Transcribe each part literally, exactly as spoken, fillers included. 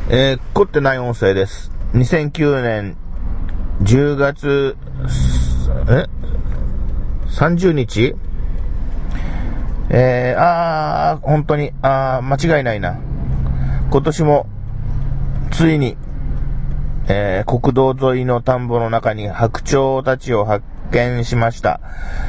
えー、凝ってない音声です。にせんきゅうねんじゅうがつ、えさんじゅうにちえー、あー、本当に、あー、間違いないな。今年も、ついに、えー、国道沿いの田んぼの中に白鳥たちを発見しました。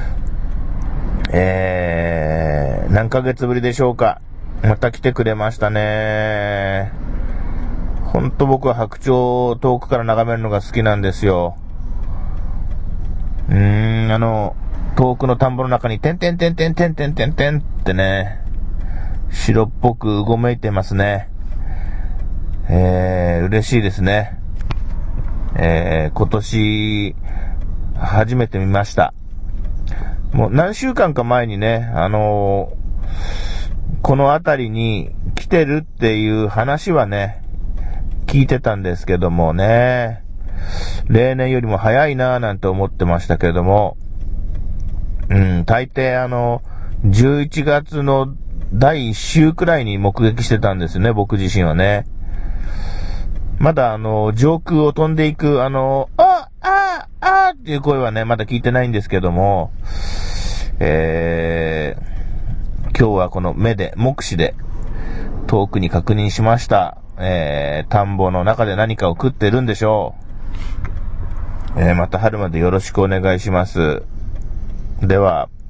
えー、何ヶ月ぶりでしょうか。また来てくれましたね。ほんと僕は白鳥を遠くから眺めるのが好きなんですよ。うーん、あの、遠くの田んぼの中にてんてんてんてんてんてんてんてんってね、白っぽくうごめいてますね。えー、嬉しいですね。えー、今年、初めて見ました。もう何週間か前にね、あのー、この辺りに来てるっていう話はね、聞いてたんですけどもね、例年よりも早いなぁなんて思ってましたけども、うん、大抵あの、じゅういちがつのだいいっ週くらいに目撃してたんですね、僕自身はね。まだあの、上空を飛んでいく、あの、ああああっていう声はね、まだ聞いてないんですけども、えー、今日はこの目で、目視で、遠くに確認しました。えー、田んぼの中で何かを食ってるんでしょう。えー、また春までよろしくお願いします。では、